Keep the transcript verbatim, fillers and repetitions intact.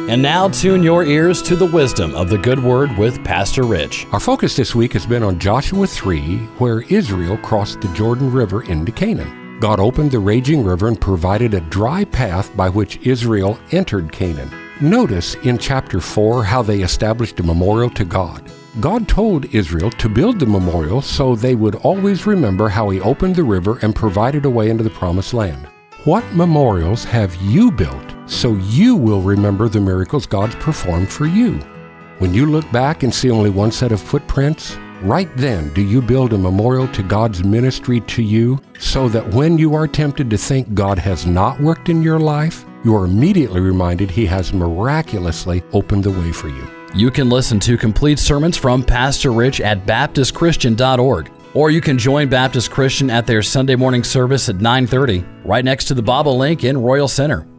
And now tune your ears to the wisdom of the good word with Pastor Rich. Our focus this week has been on Joshua three, where Israel crossed the Jordan River into Canaan. God opened the raging river and provided a dry path by which Israel entered Canaan. Notice in chapter four how they established a memorial to God. God told Israel to build the memorial so they would always remember how He opened the river and provided a way into the promised land. What memorials have you built so you will remember the miracles God's performed for you? When you look back and see only one set of footprints, right then do you build a memorial to God's ministry to you so that when you are tempted to think God has not worked in your life, you are immediately reminded He has miraculously opened the way for you. You can listen to complete sermons from Pastor Rich at baptist christian dot org, or you can join Baptist Christian at their Sunday morning service at nine thirty, right next to the Bobolink in Royal Center.